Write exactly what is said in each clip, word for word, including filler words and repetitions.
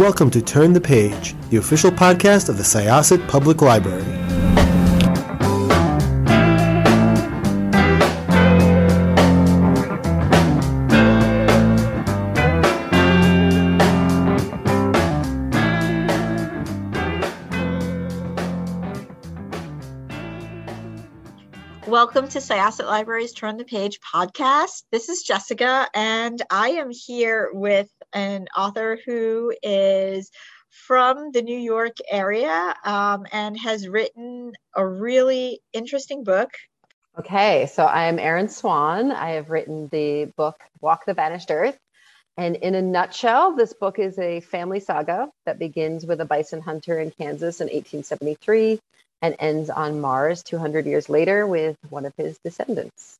welcome to Turn the Page, the official podcast of the Syosset Public Library. Welcome to Syosset Library's Turn the Page podcast. This is Jessica, and I am here with an author who is from the New York area um, and has written a really interesting book. Okay, so I am Erin Swan. I have written the book Walk the Vanished Earth. And in a nutshell, this book is a family saga that begins with a bison hunter in Kansas in eighteen seventy-three and ends on Mars two hundred years later with one of his descendants.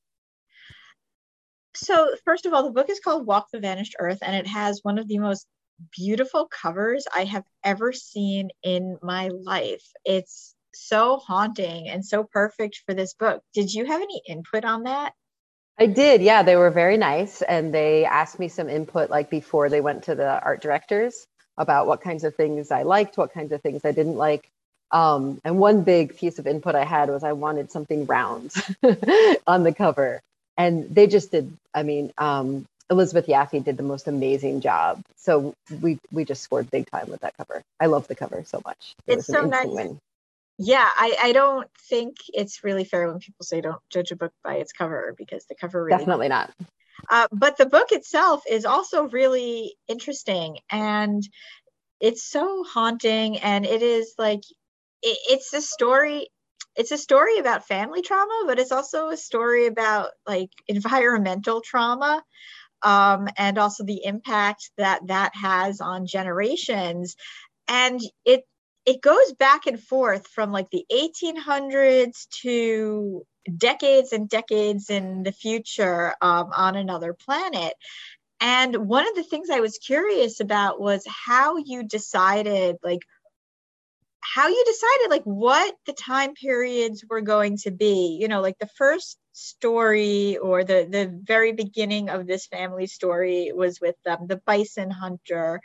So first of all, the book is called Walk the Vanished Earth, and it has one of the most beautiful covers I have ever seen in my life. It's so haunting and so perfect for this book. Did you have any input on that? I did, yeah. They were very nice, and they asked me some input like before they went to the art directors about what kinds of things I liked, what kinds of things I didn't like. Um, and one big piece of input I had was I wanted something round on the cover. And they just did, I mean, um, Elizabeth Yaffe did the most amazing job. So we we just scored big time with that cover. I love the cover so much. It it's so nice. Win. Yeah, I, I don't think it's really fair when people say don't judge a book by its cover, because the cover really definitely not. Uh, but the book itself is also really interesting, and it's so haunting, and it is like it, it's a story. It's a story about family trauma, but it's also a story about like environmental trauma, um, and also the impact that that has on generations. And it it goes back and forth from like the eighteen hundreds to decades and decades in the future, um, on another planet. And one of the things I was curious about was how you decided, like, how you decided like what the time periods were going to be. You know, like the first story or the the very beginning of this family story was with um, the bison hunter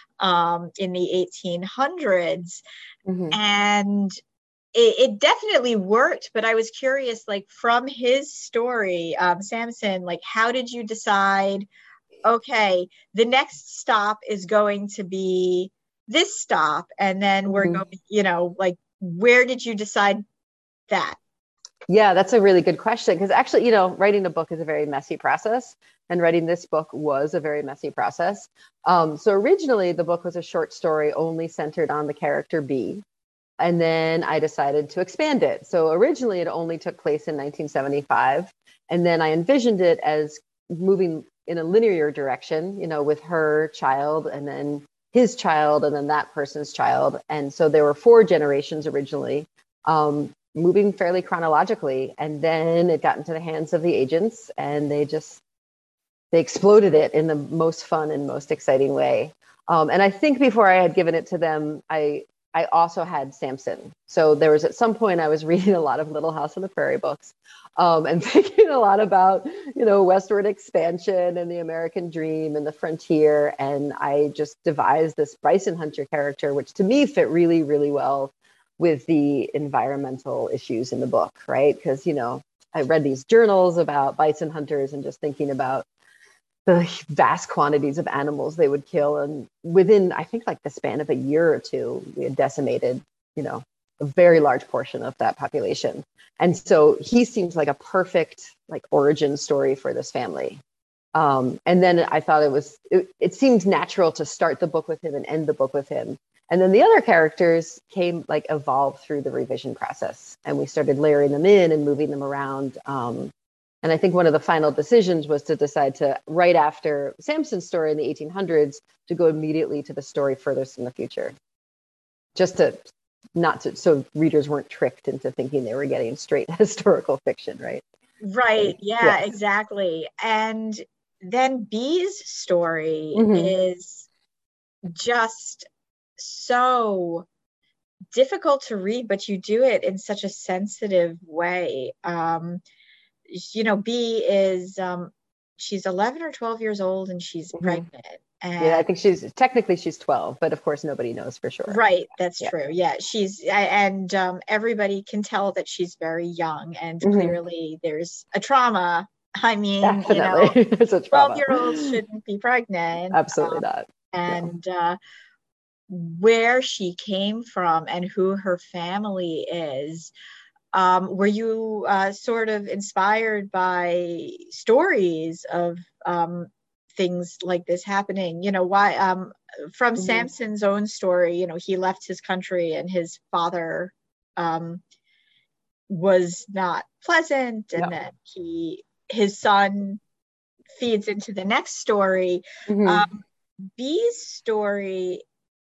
um, in the eighteen hundreds. Mm-hmm. And it, it definitely worked, but I was curious, like from his story, um, Samson, like how did you decide, okay, the next stop is going to be this stop, and then we're mm-hmm. going, you know, like where did you decide that? Yeah, that's a really good question, because actually, you know, writing a book is a very messy process, and writing this book was a very messy process. Um, so originally the book was a short story only centered on the character B, and then I decided to expand it. So originally it only took place in nineteen seventy-five, and then I envisioned it as moving in a linear direction, you know, with her child and then his child and then that person's child. And so there were four generations originally, um, moving fairly chronologically. And then it got into the hands of the agents, and they just, they exploded it in the most fun and most exciting way. Um, and I think before I had given it to them, I I also had Samson. So there was at some point I was reading a lot of Little House on the Prairie books, um, and thinking a lot about, you know, westward expansion and the American dream and the frontier. And I just devised this bison hunter character, which to me fit really, really well with the environmental issues in the book, right? Because, you know, I read these journals about bison hunters and just thinking about the vast quantities of animals they would kill. And within, I think, like the span of a year or two, we had decimated, you know, a very large portion of that population. And so he seems like a perfect like origin story for this family. Um, and then I thought it was, it, it seemed natural to start the book with him and end the book with him. And then the other characters came, like, evolved through the revision process, and we started layering them in and moving them around. Um, And I think one of the final decisions was to decide to, right after Samson's story in the eighteen hundreds, to go immediately to the story furthest in the future. Just to not to, so readers weren't tricked into thinking they were getting straight historical fiction, right? Right. So, yeah, yes. Exactly. And then B's story mm-hmm. is just so difficult to read, but you do it in such a sensitive way. Um, you know, B is um, she's eleven or twelve years old and she's mm-hmm. pregnant. And yeah, I think she's technically she's twelve, but of course nobody knows for sure. Right, that's yeah. true. Yeah, she's and um, everybody can tell that she's very young, and mm-hmm. clearly there's a trauma. I mean, definitely, you know, twelve-year-olds shouldn't be pregnant. Absolutely um, not. And no. uh, where she came from and who her family is. Um, were you uh, sort of inspired by stories of um, things like this happening? You know, why um, from mm-hmm. Samson's own story, you know, he left his country and his father um, was not pleasant, and no. that he his son feeds into the next story. Mm-hmm. Um, Bee's story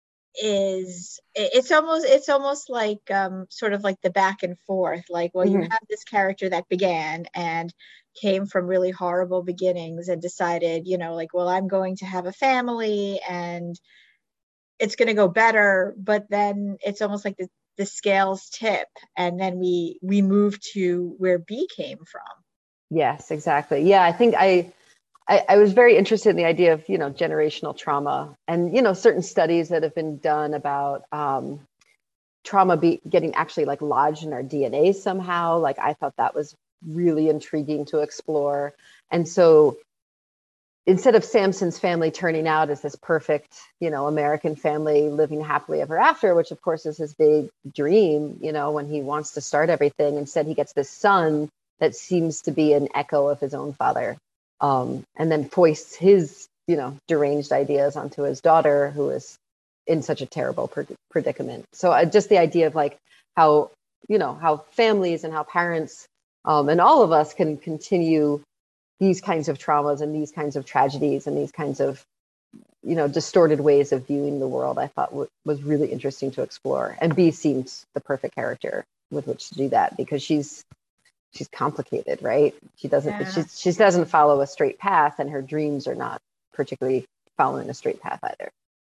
is it's almost it's almost like um sort of like the back and forth, like well mm-hmm. you have this character that began and came from really horrible beginnings and decided, you know, like, well, I'm going to have a family and it's going to go better, but then it's almost like the, the scales tip and then we we move to where Bee came from. Yes, exactly. Yeah, I think I I, I was very interested in the idea of, you know, generational trauma and, you know, certain studies that have been done about um, trauma be, getting actually like lodged in our D N A somehow. Like I thought that was really intriguing to explore. And so instead of Samson's family turning out as this perfect, you know, American family living happily ever after, which of course is his big dream, you know, when he wants to start everything, instead he gets this son that seems to be an echo of his own father. Um, and then foists his, you know, deranged ideas onto his daughter, who is in such a terrible pre- predicament. So uh, just the idea of like how, you know, how families and how parents um, and all of us can continue these kinds of traumas and these kinds of tragedies and these kinds of, you know, distorted ways of viewing the world, I thought w- was really interesting to explore. And Bee seems the perfect character with which to do that because she's, she's complicated, right? She doesn't, yeah. she, she doesn't follow a straight path and her dreams are not particularly following a straight path either.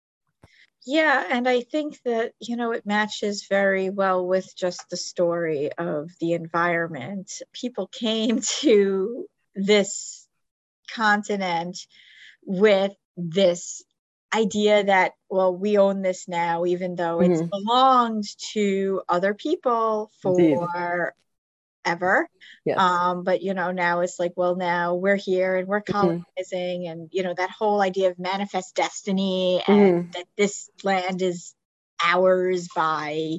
Yeah. And I think that, you know, it matches very well with just the story of the environment. People came to this continent with this idea that, well, we own this now, even though mm-hmm. it's belonged to other people for Indeed. ever. Yes. Um, but, you know, now it's like, well, now we're here and we're colonizing mm-hmm. and, you know, that whole idea of manifest destiny and mm-hmm. that this land is ours by,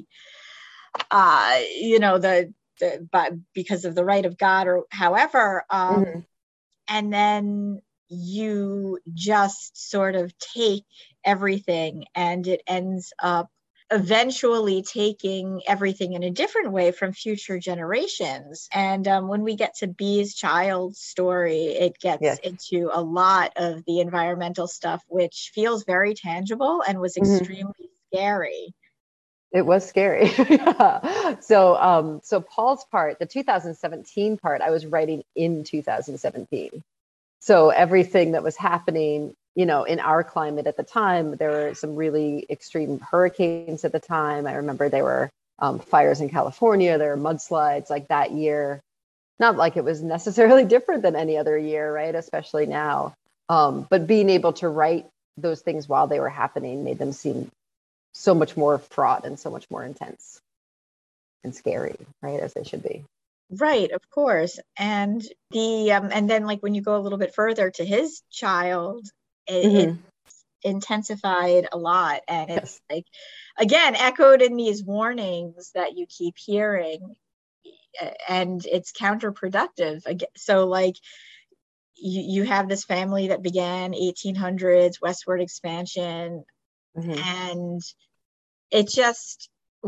uh, you know, the, the but because of the right of God or however. Um, mm-hmm. And then you just sort of take everything and it ends up eventually taking everything in a different way from future generations. And um, when we get to Bee's child story, it gets yes. into a lot of the environmental stuff, which feels very tangible and was extremely mm-hmm. scary. It was scary. yeah. So, um, so Paul's part, the two thousand seventeen part, I was writing in two thousand seventeen. So everything that was happening, you know, in our climate at the time, there were some really extreme hurricanes at the time. I remember there were um, fires in California, there were mudslides like that year. Not like it was necessarily different than any other year, right? Especially now. Um, but being able to write those things while they were happening made them seem so much more fraught and so much more intense and scary, right? As they should be. Right, of course. And the um, and then like when you go a little bit further to his child, it, mm-hmm. it's intensified a lot. And it's yes. like, again, echoed in these warnings that you keep hearing. And it's counterproductive. So like you, you have this family that began eighteen hundreds, westward expansion. Mm-hmm. And it just,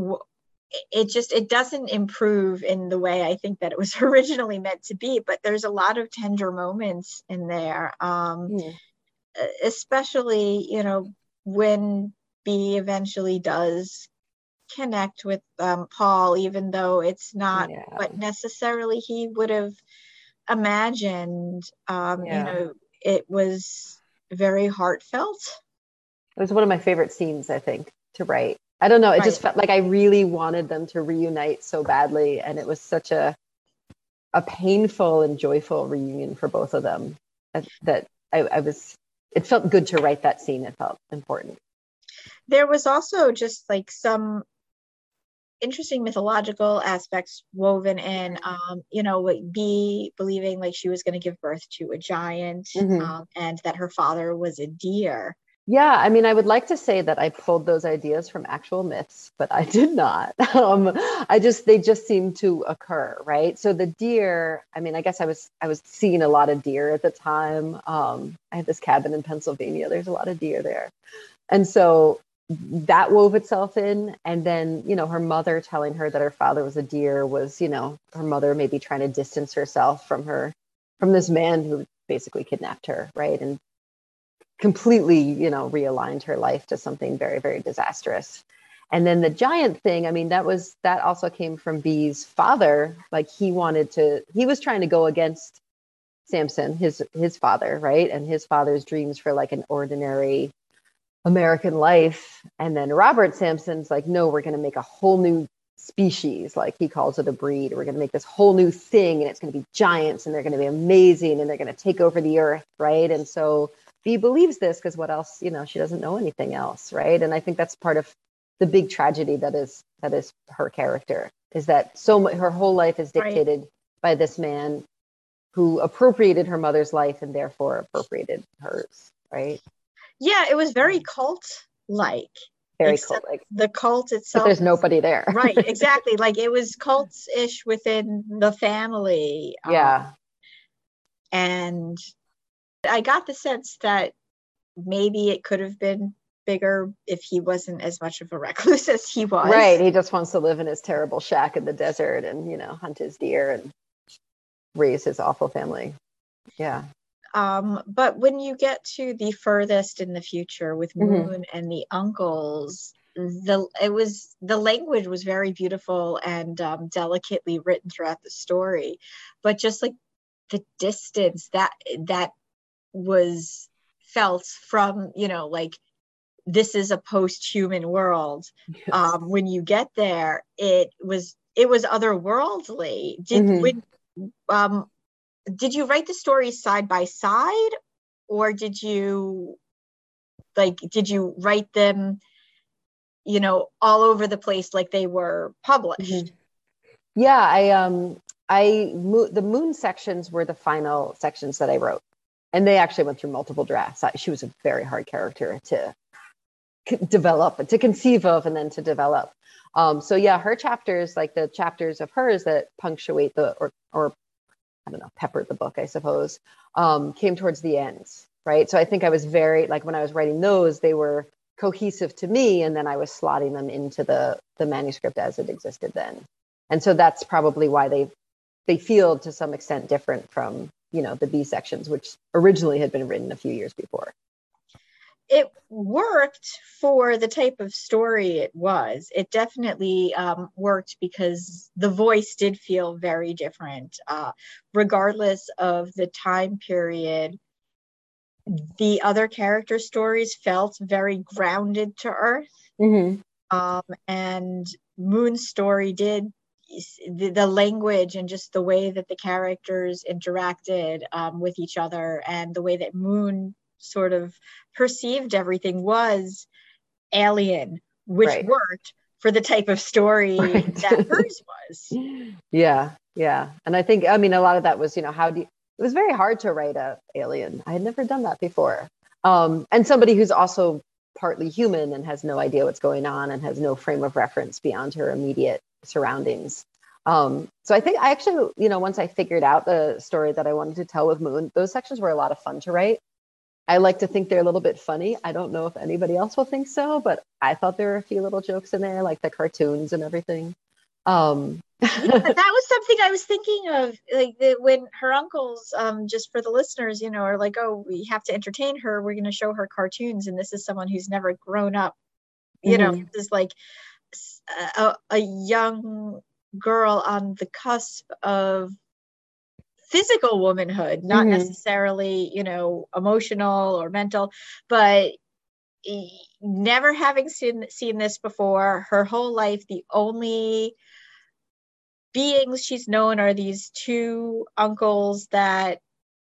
it just, it doesn't improve in the way I think that it was originally meant to be, but there's a lot of tender moments in there. Um, mm. Especially, you know, when Bee eventually does connect with um, Paul, even though it's not yeah. what necessarily he would have imagined. Um, yeah. You know, it was very heartfelt. It was one of my favorite scenes, I think, to write. I don't know. It right. just felt like I really wanted them to reunite so badly. And it was such a a painful and joyful reunion for both of them. uh, that I, I was, it felt good to write that scene. It felt important. There was also just like some interesting mythological aspects woven in, um, you know, like Bee believing like she was going to give birth to a giant, Mm-hmm. um, and that her father was a deer. Yeah, I mean, I would like to say that I pulled those ideas from actual myths, but I did not. Um, I just, they just seem to occur, right? So the deer, I mean, I guess I was, I was seeing a lot of deer at the time. Um, I had this cabin in Pennsylvania. There's a lot of deer there. And so that wove itself in. And then, you know, her mother telling her that her father was a deer was, you know, her mother maybe trying to distance herself from her, from this man who basically kidnapped her, right? And completely, you know, realigned her life to something very, very disastrous. And then the giant thing, I mean, that was, that also came from Bee's father. Like he wanted to, he was trying to go against Samson, his, his father, right? And his father's dreams for like an ordinary American life. And then Robert Sampson's like, no, we're going to make a whole new species. Like he calls it a breed. We're going to make this whole new thing and it's going to be giants and they're going to be amazing and they're going to take over the earth, right? And so Bee believes this because what else, you know, she doesn't know anything else, right? And I think that's part of the big tragedy that is that is her character, is that so much, her whole life is dictated right. by this man who appropriated her mother's life and therefore appropriated hers, right? Yeah, it was very cult-like. Very cult-like. The cult itself. But there's nobody there. Right, exactly. Like it was cults-ish within the family. Yeah. Um, and I got the sense that maybe it could have been bigger if he wasn't as much of a recluse as he was. Right. He just wants to live in his terrible shack in the desert and, you know, hunt his deer and raise his awful family. Yeah. Um, but when you get to the furthest in the future with Moon mm-hmm. and the uncles, the it was the language was very beautiful and um, delicately written throughout the story, but just like the distance that that was felt from, you know, like this is a post-human world. Yes. Um, when you get there, it was it was otherworldly. Did mm-hmm. when um. Did you write the stories side by side, or did you like did you write them, you know, all over the place like they were published? Mm-hmm. Yeah, I um I the Moon sections were the final sections that I wrote, and they actually went through multiple drafts. I, she was a very hard character to c- develop, to conceive of, and then to develop. Um, so yeah, her chapters, like the chapters of hers that punctuate the or or I don't know, peppered the book, I suppose, um, came towards the end, right? So I think I was very, like when I was writing those, they were cohesive to me, and then I was slotting them into the the manuscript as it existed then. And so that's probably why they they feel to some extent different from, you know, the B sections, which originally had been written a few years before. It worked for the type of story it was. It definitely um, worked because the voice did feel very different. Uh, regardless of the time period, the other character stories felt very grounded to Earth. Mm-hmm. Um, and Moon's story did, the, the language and just the way that the characters interacted um, with each other and the way that Moon sort of perceived everything was alien, which right. worked for the type of story right. that hers was. Yeah, yeah. And I think, I mean, a lot of that was, you know, how do you, it was very hard to write a alien. I had never done that before. Um, and somebody who's also partly human and has no idea what's going on and has no frame of reference beyond her immediate surroundings. Um, so I think I actually, you know, once I figured out the story that I wanted to tell with Moon, those sections were a lot of fun to write. I like to think they're a little bit funny. I don't know if anybody else will think so, but I thought there were a few little jokes in there, like the cartoons and everything. Um, yeah, that was something I was thinking of, like the, when her uncles, um, just for the listeners, you know, are like, oh, we have to entertain her. We're going to show her cartoons. And this is someone who's never grown up, you mm-hmm. know, this is like a, a young girl on the cusp of physical womanhood, not mm-hmm. necessarily, you know, emotional or mental, but never having seen seen this before. Her whole life, the only beings she's known are these two uncles that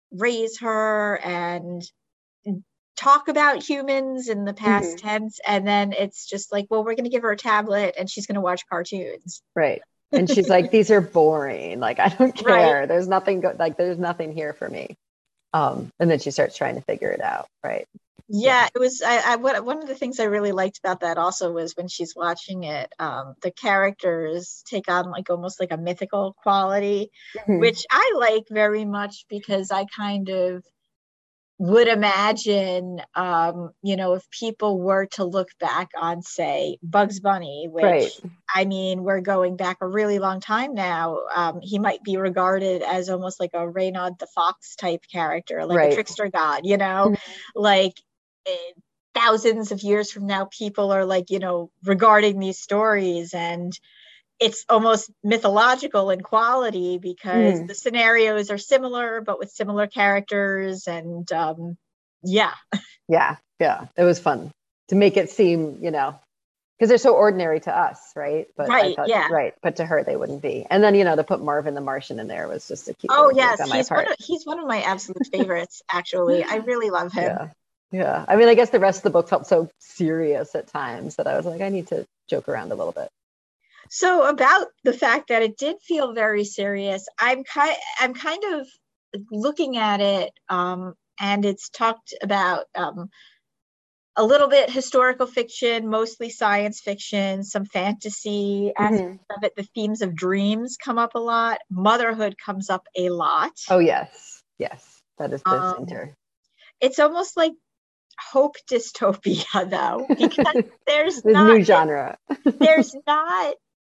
raise her and talk about humans in the past Mm-hmm. tense, and then it's just like, well, we're going to give her a tablet and she's going to watch cartoons. Right. And she's like, these are boring. Like, I don't care. Right. There's nothing go- like there's nothing here for me. Um, and then she starts trying to figure it out. Right. Yeah, it was I, I what one of the things I really liked about that also was when she's watching it, um, the characters take on like almost like a mythical quality, Mhm. which I like very much because I kind of would imagine, um, you know, if people were to look back on, say, Bugs Bunny, Right. which, I mean, we're going back a really long time now. Um, he might be regarded as almost like a Reynard the Fox type character, like a Right. trickster god, you know, like eh, thousands of years from now, people are like, you know, regarding these stories, and it's almost mythological in quality because Mhm. the scenarios are similar, but with similar characters. And um, yeah. Yeah. Yeah. It was fun to make it seem, you know, because they're so ordinary to us, right? But I Right. thought, Yeah. right. But to her, they wouldn't be. And then, you know, to put Marvin the Martian in there was just a cute Oh little joke yes, on my he's one part. of he's one of my absolute favorites, actually. I really love him. Yeah. Yeah. I mean, I guess the rest of the book felt so serious at times that I was like, I need to joke around a little bit. So about the fact that it did feel very serious, I'm kind I'm kind of looking at it, um, and it's talked about um, a little bit historical fiction, mostly science fiction, some fantasy aspects of it. The themes of dreams come up a lot. Motherhood comes up a lot. Oh, yes. Yes. That is the Um, center. it's almost like hope dystopia, though, because there's This not new genre. there's not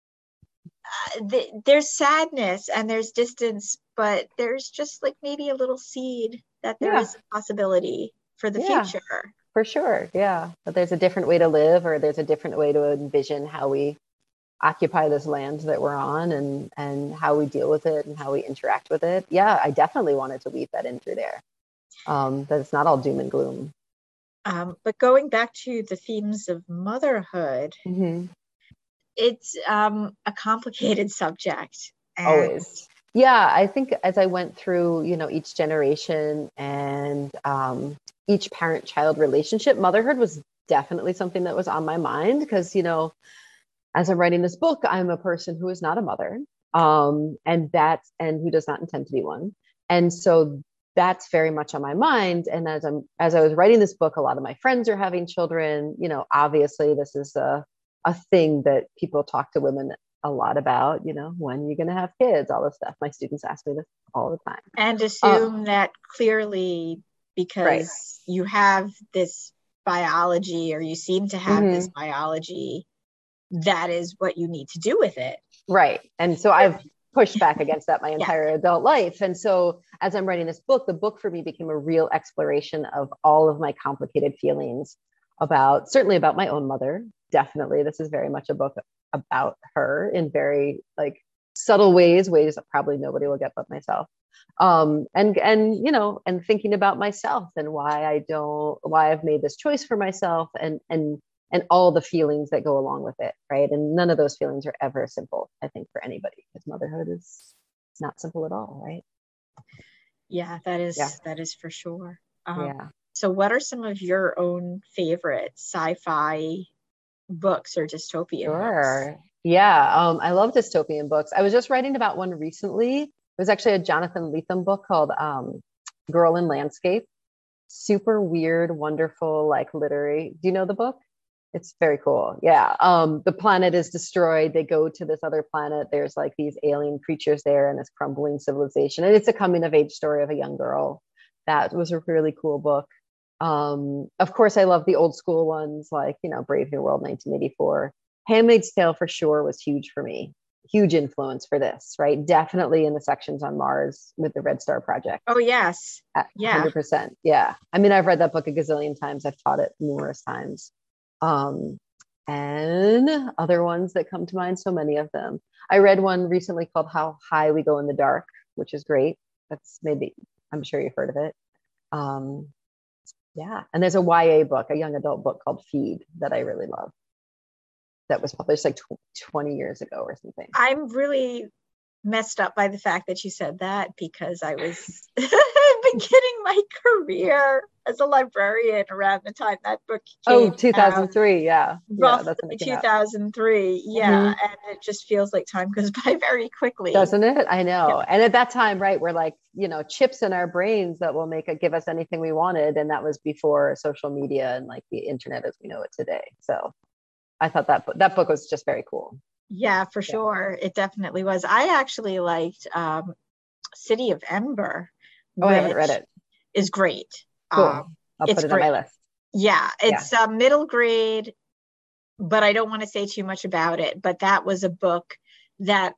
uh, th- there's sadness and there's distance, but there's just like maybe a little seed that there Yeah. is a possibility for the Yeah. future. For sure. Yeah. But there's a different way to live, or there's a different way to envision how we occupy this land that we're on, and and how we deal with it and how we interact with it. Yeah, I definitely wanted to weave that in through there. Um, that it's not all doom and gloom. Um, but going back to the themes of motherhood, Mm-hmm. it's um, a complicated subject. And Always. Yeah, I think as I went through, you know, each generation and um, each parent-child relationship, motherhood was definitely something that was on my mind because, you know, as I'm writing this book, I'm a person who is not a mother, um, and that's and who does not intend to be one, and so that's very much on my mind. And as I'm as I was writing this book, a lot of my friends are having children. You know, obviously, this is a a thing that people talk to women a lot about. You know, when are you going to have kids? All this stuff. My students ask me this all the time. and Uh, assume that clearly right. because you have this biology, or you seem to have this Mhm. biology, that is what you need to do with it. Right. And so I've pushed back against that my Yeah. entire adult life. And so as I'm writing this book, the book for me became a real exploration of all of my complicated feelings about, certainly about my own mother. Definitely. This is very much a book about her in very like subtle ways, ways that probably nobody will get but myself. Um, and, and, you know, and thinking about myself and why I don't, why I've made this choice for myself, and, and, and all the feelings that go along with it, right? And none of those feelings are ever simple, I think, for anybody, because motherhood is not simple at all, right? Yeah, that is Yeah. that is for sure. Um, Yeah. so what are some of your own favorite sci-fi books or dystopian books? Sure. Yeah. Um, I love dystopian books. I was just writing about one recently. It was actually a Jonathan Lethem book called um, Girl in Landscape. Super weird, wonderful, like literary. Do you know the book? It's very cool. Yeah. Um, the planet is destroyed. They go to this other planet. There's like these alien creatures there and this crumbling civilization. And it's a coming of age story of a young girl. That was a really cool book. Um, of course, I love the old school ones like, you know, Brave New World, nineteen eighty-four. Handmaid's Tale for sure was huge for me. Huge influence for this, right? Definitely in the sections on Mars with the Red Star Project. Oh yes. At Yeah. one hundred percent. Yeah. I mean, I've read that book a gazillion times. I've taught it numerous times. Um, and other ones that come to mind, so many of them. I read one recently called How High We Go in the Dark, which is great. That's maybe, I'm sure you've heard of it. Um, yeah. And there's a Y A book, a young adult book called Feed that I really love. That was published like tw- twenty years ago or something. I'm really messed up by the fact that you said that, because I was beginning my career as a librarian around the time that book came Oh, two thousand three. out. Yeah. Yeah, that's when it came two out. thousand three. Yeah. Mm-hmm. And it just feels like time goes by very quickly. Doesn't it? I know. Yeah. And at that time, right, we're like, you know, chips in our brains that will make it give us anything we wanted. And that was before social media and like the internet as we know it today. So I thought that that book was just very cool. Yeah, for yeah. sure. It definitely was. I actually liked um, City of Ember. Oh, I haven't read it. Is great. Cool. Um, I'll put it great. on my list. Yeah, it's yeah. Uh, middle grade, but I don't want to say too much about it. But that was a book that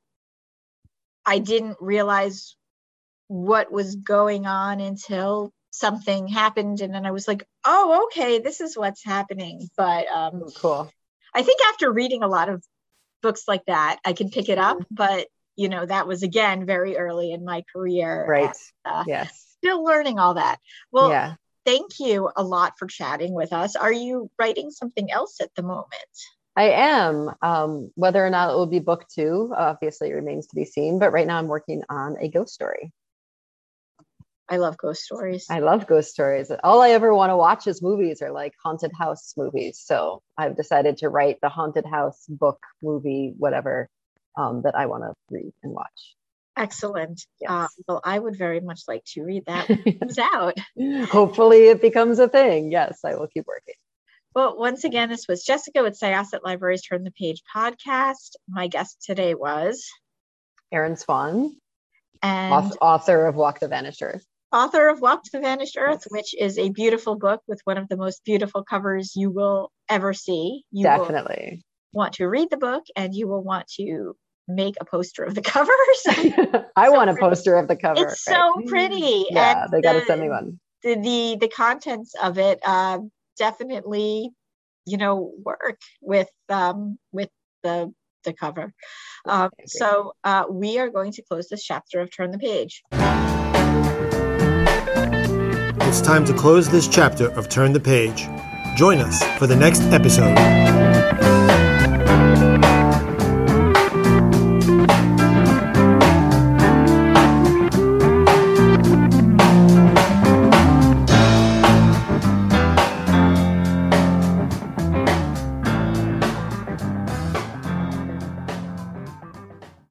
I didn't realize what was going on until something happened. And then I was like, oh, okay, this is what's happening. But um, oh, cool. I think after reading a lot of books like that, I can pick it up. Mm-hmm. But, you know, that was, again, very early in my career. Right. And, uh, yes. Still learning all that. Well, yeah. Thank you a lot for chatting with us. Are you writing something else at the moment? I am. Um, whether or not it will be book two, obviously remains to be seen. But right now I'm working on a ghost story. I love ghost stories. I love ghost stories. All I ever want to watch is movies or like haunted house movies. So I've decided to write the haunted house book, movie, whatever, um, that I want to read and watch. Excellent. Yes. Uh, well, I would very much like to read that when it comes out. Hopefully it becomes a thing. Yes, I will keep working. Well, once again, this was Jessica with Syosset Libraries Turn the Page podcast. My guest today was Erin Swan, and author of Walk the Vanished Earth. Author of Walk the Vanished Earth, yes. Which is a beautiful book with one of the most beautiful covers you will ever see. You Definitely will want to read the book, and you will want to make a poster of the cover. So, I so want a pretty. poster of the cover. It's right? so pretty. Yeah, and they got to the, send me one. The, the the contents of it uh, definitely, you know, work with um, with the the cover. Um, so uh, we are going to close this chapter of Turn the Page. It's time to close this chapter of Turn the Page. Join us for the next episode.